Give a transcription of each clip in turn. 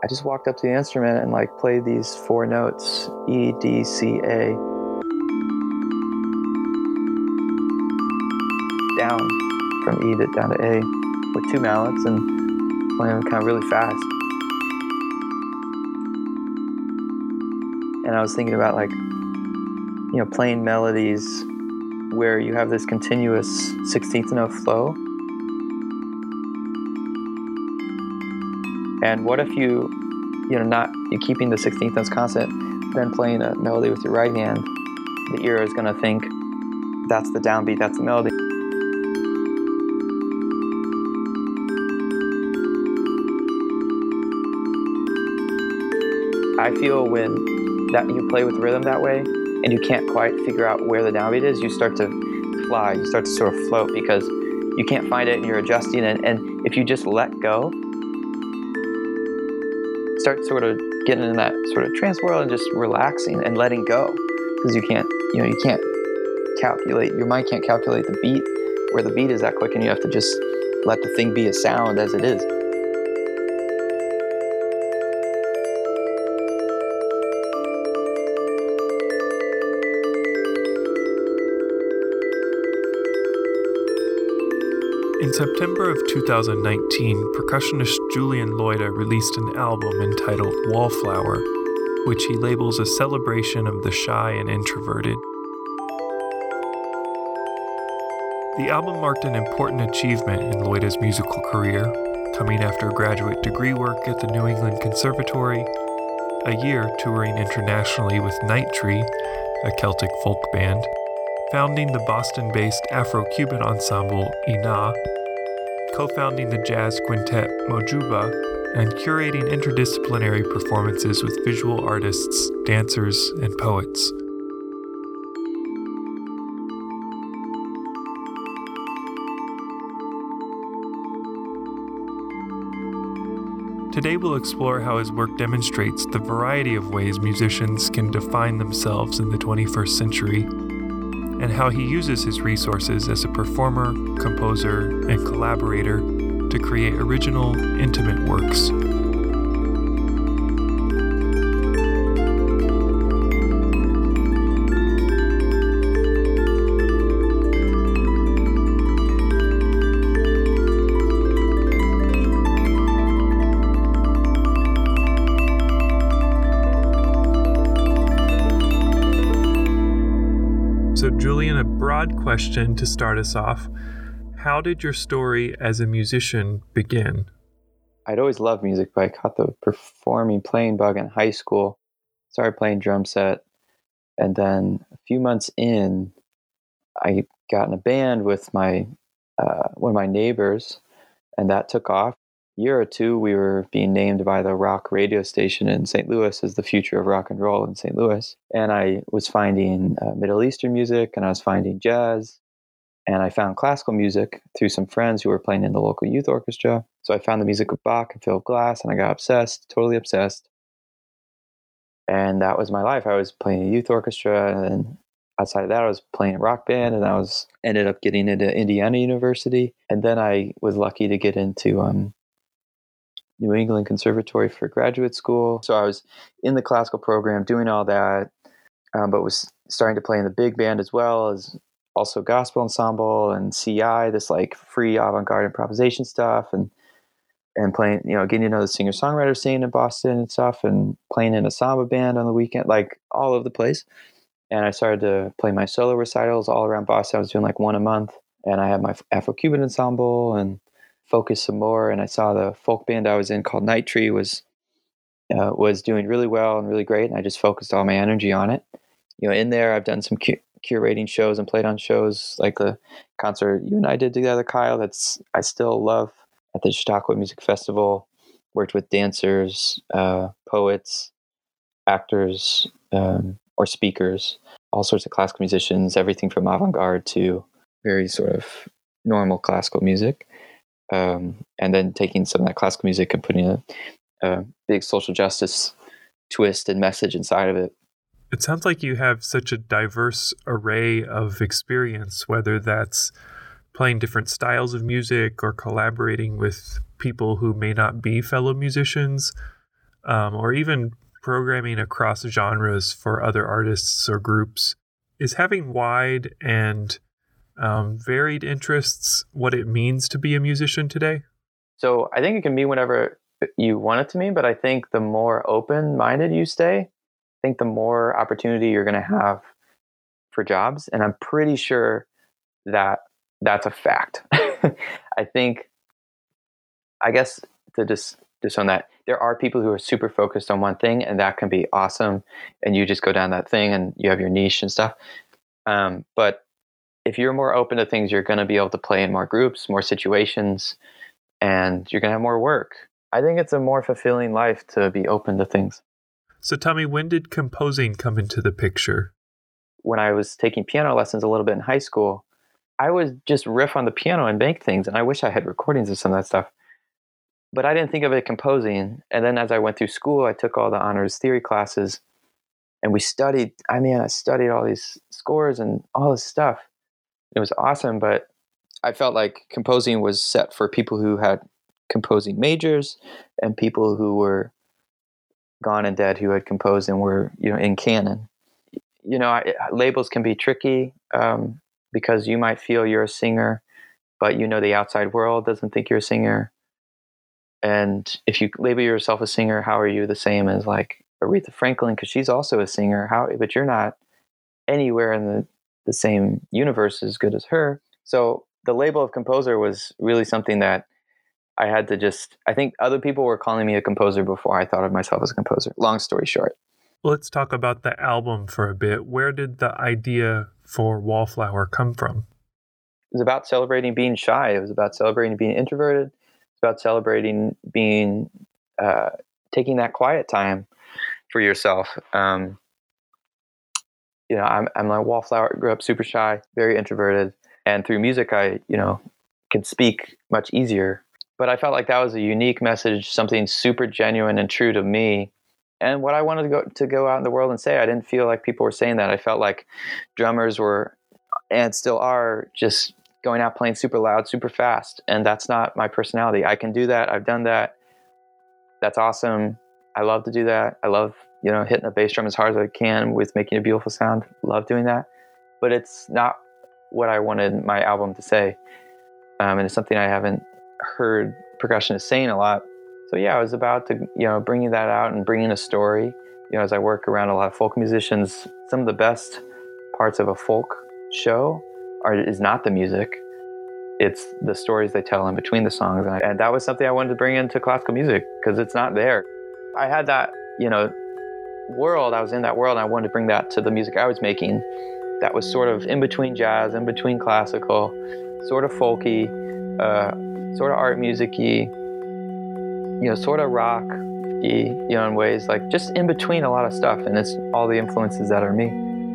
I just walked up to the instrument and like played these 4 notes, E, D, C, A, down from E down to A with 2 mallets and playing kind of really fast. And I was thinking about like, you know, playing melodies where you have this continuous 16th note flow. And what if you keeping the 16th notes constant, then playing a melody with your right hand, the ear is going to think that's the downbeat, that's the melody. I feel when that you play with rhythm that way and you can't quite figure out where the downbeat is, you start to fly, you start to sort of float because you can't find it and you're adjusting it. And if you just let go, start sort of getting in that sort of trance world and just relaxing and letting go, because you can't calculate, your mind can't calculate the beat, where the beat is that quick, and you have to just let the thing be a sound as it is. In September of 2019, percussionist Julian Loida released an album entitled Wallflower, which he labels a celebration of the shy and introverted. The album marked an important achievement in Loida's musical career, coming after graduate degree work at the New England Conservatory, a year touring internationally with Night Tree, a Celtic folk band, founding the Boston-based Afro-Cuban ensemble Ina, co-founding the jazz quintet Mojuba, and curating interdisciplinary performances with visual artists, dancers, and poets. Today we'll explore how his work demonstrates the variety of ways musicians can define themselves in the 21st century, and how he uses his resources as a performer, composer, and collaborator to create original, intimate works. So Julian, a broad question to start us off. How did your story as a musician begin? I'd always loved music, but I caught the playing bug in high school. Started playing drum set. And then a few months in, I got in a band with my one of my neighbors, and that took off. A year or two, we were being named by the rock radio station in St. Louis as the future of rock and roll in St. Louis. And I was finding Middle Eastern music, and I was finding jazz. And I found classical music through some friends who were playing in the local youth orchestra. So I found the music of Bach and Philip Glass, and I got obsessed, totally obsessed. And that was my life. I was playing a youth orchestra, and then outside of that, I was playing a rock band, and I ended up getting into Indiana University. And then I was lucky to get into New England Conservatory for graduate school. So I was in the classical program doing all that, but was starting to play in the big band as well as also gospel ensemble and CI, this like free avant-garde improvisation stuff, and playing, getting to know the singer-songwriter scene in Boston and stuff, and playing in a samba band on the weekend, like all over the place. And I started to play my solo recitals all around Boston. I was doing like one a month, and I had my Afro-Cuban ensemble and focused some more. And I saw the folk band I was in called Night Tree was doing really well and really great, and I just focused all my energy on it. In there, I've done some curating shows and played on shows like the concert you and I did together, Kyle, that's I still love, at the Chautauqua Music Festival. Worked with dancers, poets, actors, or speakers, all sorts of classical musicians, everything from avant-garde to very sort of normal classical music. And then taking some of that classical music and putting a big social justice twist and message inside of it. It sounds like you have such a diverse array of experience, whether that's playing different styles of music or collaborating with people who may not be fellow musicians. or even programming across genres for other artists or groups. Is having wide and varied interests what it means to be a musician today? So I think it can mean whatever you want it to mean, but I think the more open-minded you stay, I think the more opportunity you're going to have for jobs. And I'm pretty sure that that's a fact. I think, I guess to just on that, there are people who are super focused on one thing, and that can be awesome. And you just go down that thing and you have your niche and stuff. But if you're more open to things, you're going to be able to play in more groups, more situations, and you're going to have more work. I think it's a more fulfilling life to be open to things. So tell me, when did composing come into the picture? When I was taking piano lessons a little bit in high school, I would just riff on the piano and make things. And I wish I had recordings of some of that stuff. But I didn't think of it composing. And then as I went through school, I took all the honors theory classes and we studied. I studied all these scores and all this stuff. It was awesome, but I felt like composing was set for people who had composing majors and people who were gone and dead who had composed and were, in canon. Labels can be tricky because you might feel you're a singer, but the outside world doesn't think you're a singer. And if you label yourself a singer, how are you the same as like Aretha Franklin? Because she's also a singer. But you're not anywhere in the same universe as good as her. So the label of composer was really something that I had to I think other people were calling me a composer before I thought of myself as a composer. Long story short. Let's talk about the album for a bit. Where did the idea for Wallflower come from? It was about celebrating being shy. It was about celebrating being introverted. It's about celebrating being, taking that quiet time for yourself. I'm like Wallflower, grew up super shy, very introverted. And through music, I, can speak much easier. But I felt like that was a unique message, something super genuine and true to me. And what I wanted to go out in the world and say, I didn't feel like people were saying that. I felt like drummers were, and still are, just going out playing super loud, super fast. And that's not my personality. I can do that. I've done that. That's awesome. I love to do that. I love, hitting a bass drum as hard as I can with making a beautiful sound. Love doing that. But it's not what I wanted my album to say. And it's something I haven't heard percussionists saying a lot. So yeah, I was about to, bringing that out and bringing a story. As I work around a lot of folk musicians, some of the best parts of a folk show is not the music. It's the stories they tell in between the songs. And that was something I wanted to bring into classical music because it's not there. I had that, world. I was in that world and I wanted to bring that to the music I was making. That was sort of in between jazz, in between classical, sort of folky, sort of art music-y, sort of rock-y, in ways, like just in between a lot of stuff. And it's all the influences that are me.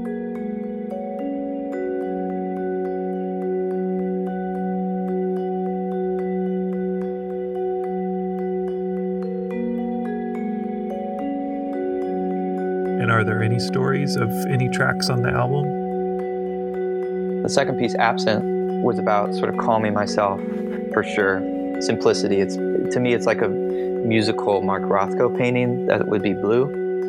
And are there any stories of any tracks on the album? The second piece, Absent, was about sort of calming myself, for sure. Simplicity. To me, it's like a musical Mark Rothko painting that would be blue.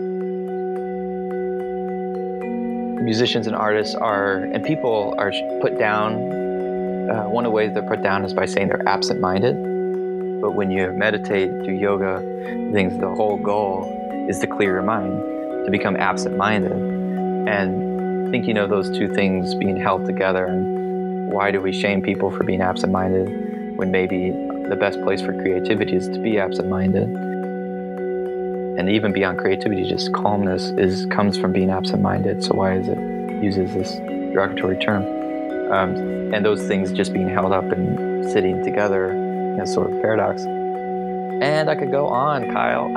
Musicians and artists and people are put down. One of the ways they're put down is by saying they're absent-minded. But when you meditate, do yoga, things, the whole goal is to clear your mind, to become absent-minded. And thinking of those two things being held together, and why do we shame people for being absent-minded when maybe the best place for creativity is to be absent-minded? And even beyond creativity, just calmness comes from being absent-minded. So why is it uses this derogatory term? And those things just being held up and sitting together in a sort of paradox. And I could go on, Kyle.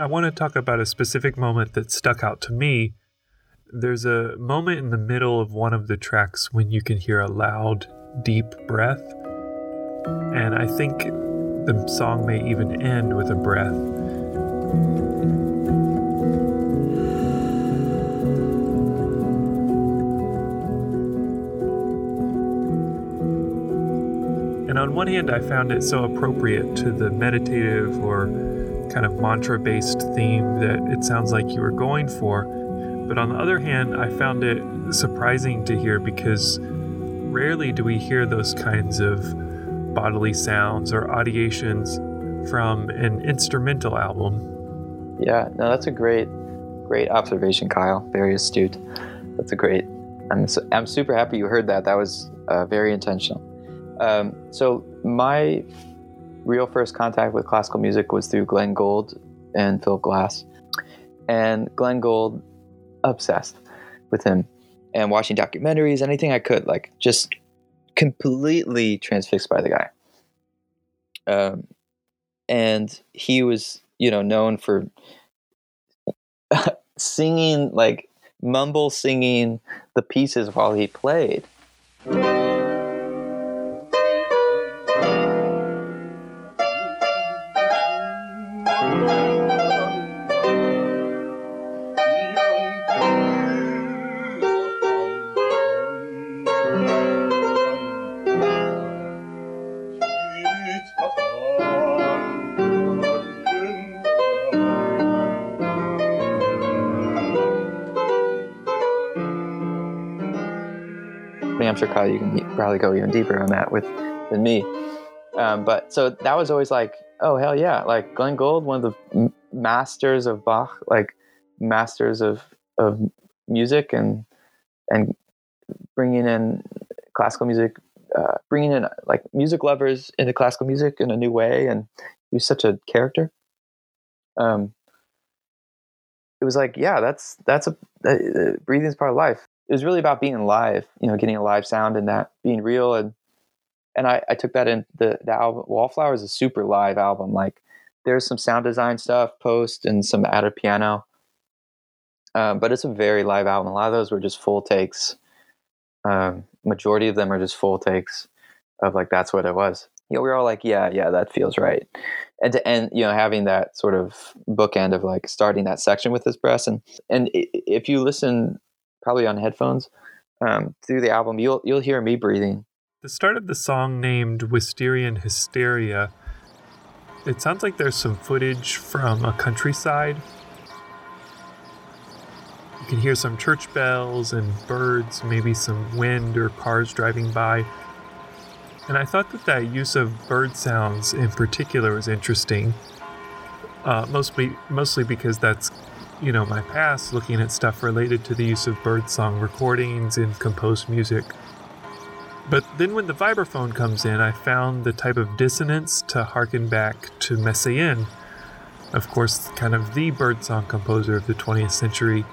I want to talk about a specific moment that stuck out to me. There's a moment in the middle of one of the tracks when you can hear a loud, deep breath. And I think the song may even end with a breath. And on one hand, I found it so appropriate to the meditative or kind of mantra-based theme that it sounds like you were going for. But on the other hand, I found it surprising to hear because rarely do we hear those kinds of bodily sounds or audiations from an instrumental album. Yeah, no, that's a great observation, Kyle. Very astute. That's a great. I'm super happy you heard that. That was very intentional. So my real first contact with classical music was through Glenn Gould and Philip Glass. And Glenn Gould, obsessed with him and watching documentaries, anything I could, like just completely transfixed by the guy. And he was, known for singing, like mumble singing the pieces while he played. I'm sure, Kyle, you can probably go even deeper on that than me. But so that was always like, oh, hell yeah. Like Glenn Gould, one of the masters of Bach, like masters of music and bringing in classical music, bringing in like music lovers into classical music in a new way. And he was such a character. It was like, yeah, that's breathing is part of life. It was really about being live, getting a live sound and that being real. And I took that in the album. Wallflower is a super live album. Like there's some sound design stuff, post, and some added piano. But it's a very live album. A lot of those were just full takes. Majority of them are just full takes of like, that's what it was. We were all like, yeah, that feels right. And to end, having that sort of bookend of like starting that section with this breath. And if you listen probably on headphones through the album, you'll hear me breathing. The start of the song named Wisterian Hysteria, it sounds like there's some footage from a countryside. You can hear some church bells and birds, maybe some wind or cars driving by. And I thought that use of bird sounds in particular was interesting, mostly because that's my past, looking at stuff related to the use of birdsong recordings in composed music. But then when the vibraphone comes in, I found the type of dissonance to harken back to Messiaen, of course, kind of the birdsong composer of the 20th century.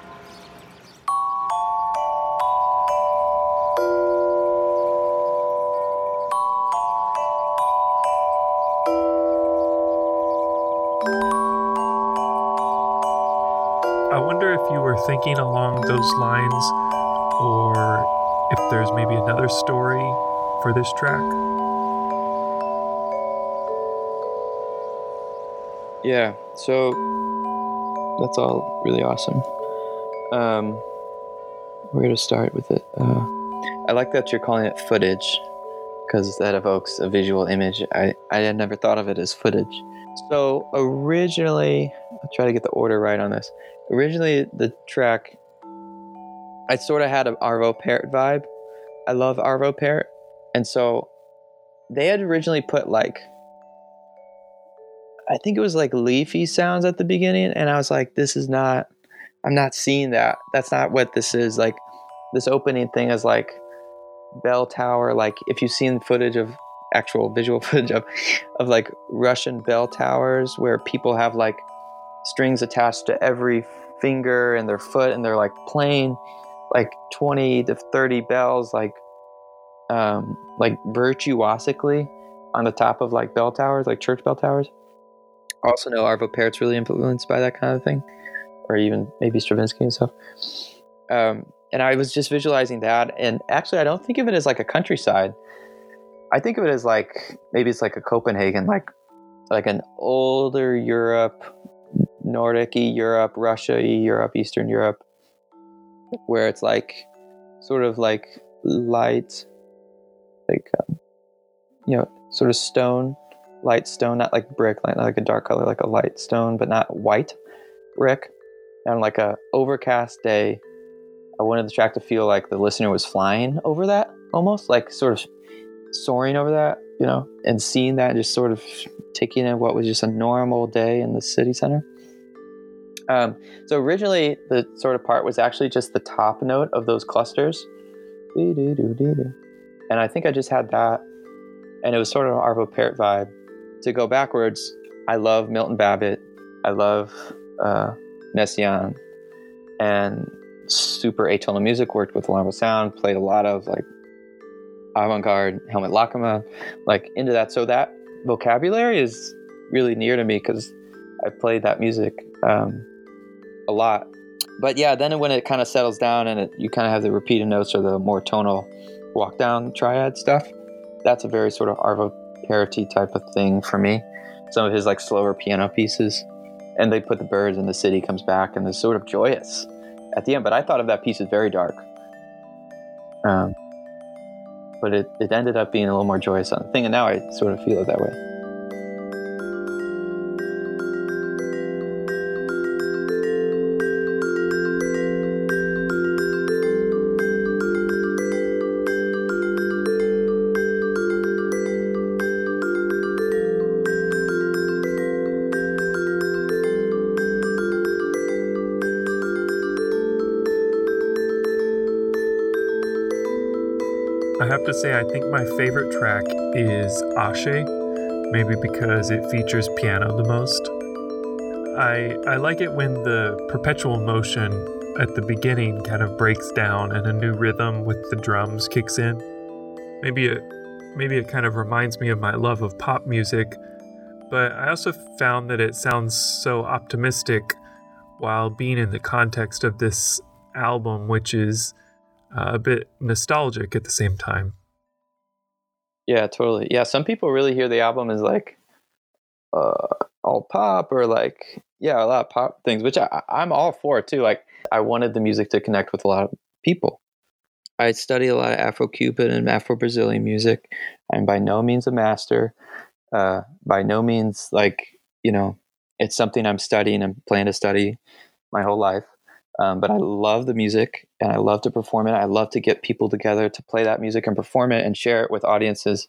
I wonder if you were thinking along those lines, or if there's maybe another story for this track. Yeah, so that's all really awesome. Where to start with it? I like that you're calling it footage, because that evokes a visual image. I had never thought of it as footage. So originally, I'll try to get the order right on this. Originally, the track, I sort of had an Arvo Pärt vibe. I love Arvo Pärt. And so they had originally put like, I think it was like leafy sounds at the beginning. And I was like, I'm not seeing that. That's not what this is. Like this opening thing is like bell tower. Like if you've seen footage of actual visual footage of like Russian bell towers where people have like strings attached to every finger and their foot, and they're like playing like 20 to 30 bells like virtuosically on the top of like bell towers, like church bell towers. I also know Arvo Pärt's really influenced by that kind of thing, or even maybe Stravinsky and stuff. And I was just visualizing that. And actually, I don't think of it as like a countryside. I think of it as like, maybe it's like a Copenhagen, like an older Europe, Nordic-y Europe, Russia-y Europe, Eastern Europe, where it's like sort of like light, like, sort of stone, light stone, not like brick, not like a dark color, like a light stone, but not white brick. And on like a overcast day, I wanted the track to feel like the listener was flying over that, almost like sort of soaring over that, and seeing that, just sort of taking in what was just a normal day in the city center. So originally the sort of part was actually just the top note of those clusters. And I think I just had that, and it was sort of an Arvo Pärt vibe. To go backwards, I love Milton Babbitt. I love Messiaen, and super atonal music, worked with Alarm of Sound, played a lot of like avant-garde, Helmut Lachenmann, like into that. So that vocabulary is really near to me because I played that music a lot. But yeah, then when it kind of settles down and you kind of have the repeated notes or the more tonal walk down triad stuff, that's a very sort of Arvo Pärt type of thing for me. Some of his like slower piano pieces, and they put the birds and the city comes back and it's sort of joyous at the end. But I thought of that piece as very dark. But it ended up being a little more joyous on the thing, and now I sort of feel it that way. I have to say, I think my favorite track is Ashe, maybe because it features piano the most. I like it when the perpetual motion at the beginning kind of breaks down and a new rhythm with the drums kicks in. Maybe it kind of reminds me of my love of pop music, but I also found that it sounds so optimistic while being in the context of this album, which is a bit nostalgic at the same time. Yeah, totally. Yeah, some people really hear the album as like all pop, or like, yeah, a lot of pop things, which I'm all for too. Like, I wanted the music to connect with a lot of people. I study a lot of Afro-Cuban and Afro-Brazilian music. I'm by no means a master. By no means like, it's something I'm studying and plan to study my whole life. But I love the music and I love to perform it. I love to get people together to play that music and perform it and share it with audiences.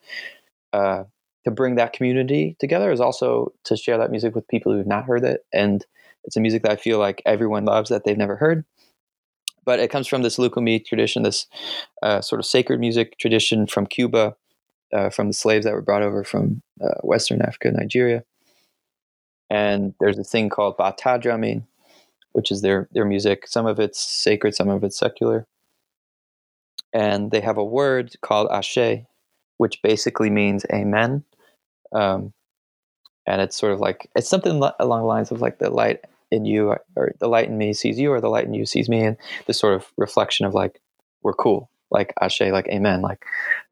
To bring that community together is also to share that music with people who've not heard it. And it's a music that I feel like everyone loves that they've never heard. But it comes from this Lukumi tradition, this sort of sacred music tradition from Cuba, from the slaves that were brought over from Western Africa, Nigeria. And there's a thing called bata drumming, which is their music. Some of it's sacred, some of it's secular. And they have a word called Ashe, which basically means amen. And it's sort of like, it's something along the lines of like the light in you, or the light in me sees you, or the light in you sees me. And this sort of reflection of like, we're cool, like Ashe, like amen. Like,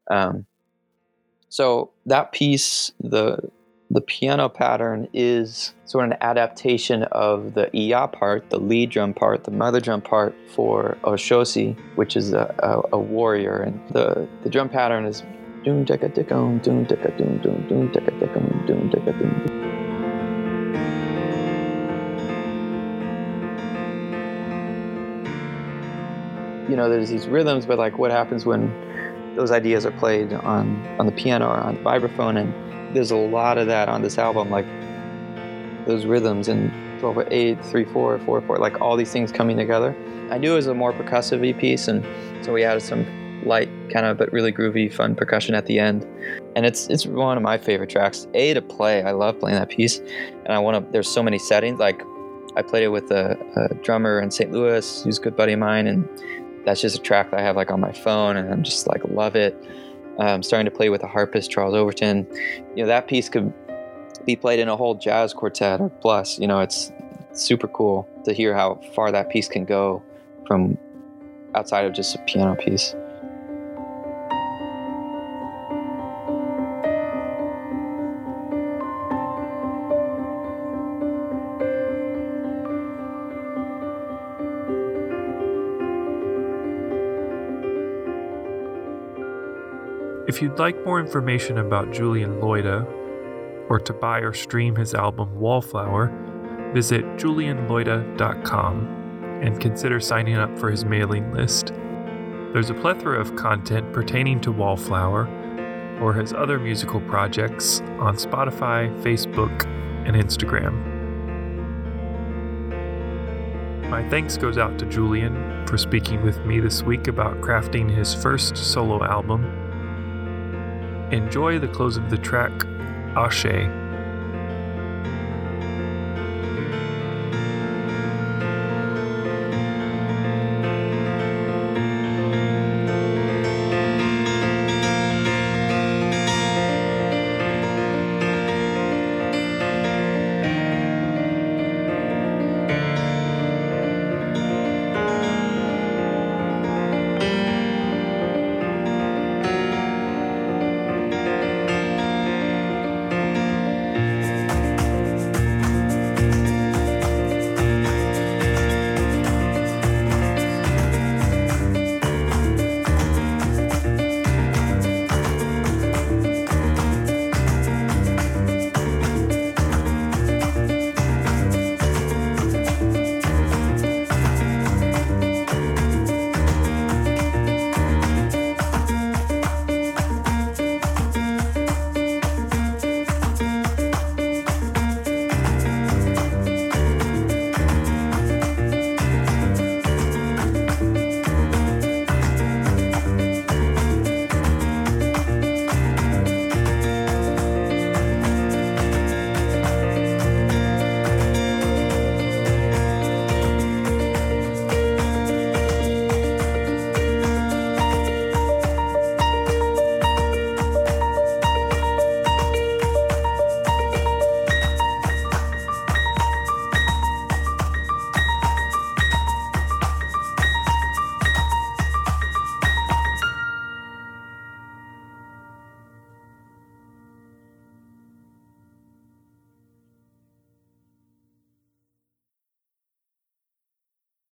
so that piece, the piano pattern is sort of an adaptation of the iya part, the lead drum part, the mother drum part for Oshosi, which is a warrior. And the drum pattern is doom deka dikum, doom deka doom doom doom deka dikum, doom deka doom. There's these rhythms, but like what happens when those ideas are played on the piano or on the vibraphone? And there's a lot of that on this album, like those rhythms and 12/8, 3/4, 4/4, like all these things coming together. I knew it was a more percussive piece, and so we added some light, kind of, but really groovy, fun percussion at the end. And it's one of my favorite tracks. To play, I love playing that piece, and there's so many settings. Like I played it with a drummer in St. Louis, who's a good buddy of mine, and that's just a track that I have like on my phone, and I'm just like love it. Starting to play with a harpist, Charles Overton. That piece could be played in a whole jazz quartet or plus. It's super cool to hear how far that piece can go from outside of just a piano piece. If you'd like more information about Julian Loida, or to buy or stream his album Wallflower, visit julianloida.com and consider signing up for his mailing list. There's a plethora of content pertaining to Wallflower or his other musical projects on Spotify, Facebook, and Instagram. My thanks goes out to Julian for speaking with me this week about crafting his first solo album. Enjoy the close of the track, Ashe.